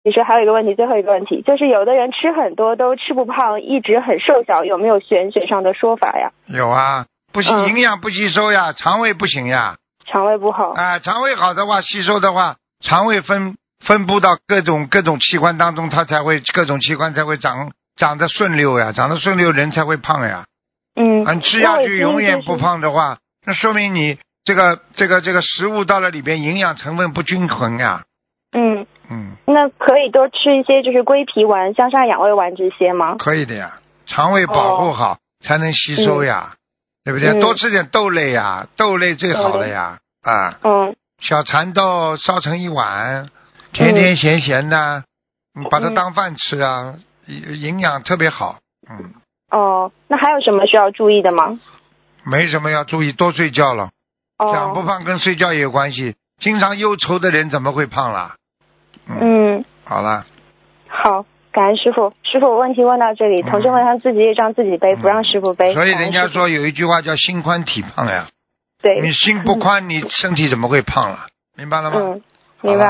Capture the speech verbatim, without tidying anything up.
其实还有一个问题，最后一个问题就是有的人吃很多都吃不胖，一直很瘦小，有没有玄学上的说法呀？ 有啊，不行， 嗯营养不吸收呀，肠胃不行呀。 肠胃不好。 啊，肠胃好的话，吸收的话，肠胃分分布到各种各种器官当中，它才会各种器官才会长长得顺溜呀，长得顺溜人才会胖呀。 嗯， 你吃下去永远不胖的话，那说明你这个这个这个食物到了里边营养成分不均衡呀。 嗯嗯， 那可以多吃一些就是龟皮丸、香砂养胃丸这些吗？ 可以的呀，肠胃保护好、哦、才能吸收呀，嗯、对不对、嗯？多吃点豆类呀，豆类最好了呀。啊， 嗯， 小蚕豆烧成一碗，甜甜咸咸的，你、嗯、把它当饭吃啊，营养特别好。嗯。 哦，那还有什么需要注意的吗？ 没什么要注意，多睡觉了。 哦。 长不胖跟睡觉也有关系，经常忧愁的人怎么会胖啦？嗯。 嗯好了。 好，感恩师傅。师傅，问题问到这里，同志们他自己业障自己背、嗯，不让师傅背。 所以人家说有一句话叫心宽体胖呀。 对。 你心不宽，你身体怎么会胖了？明白了吗？ 嗯，明白。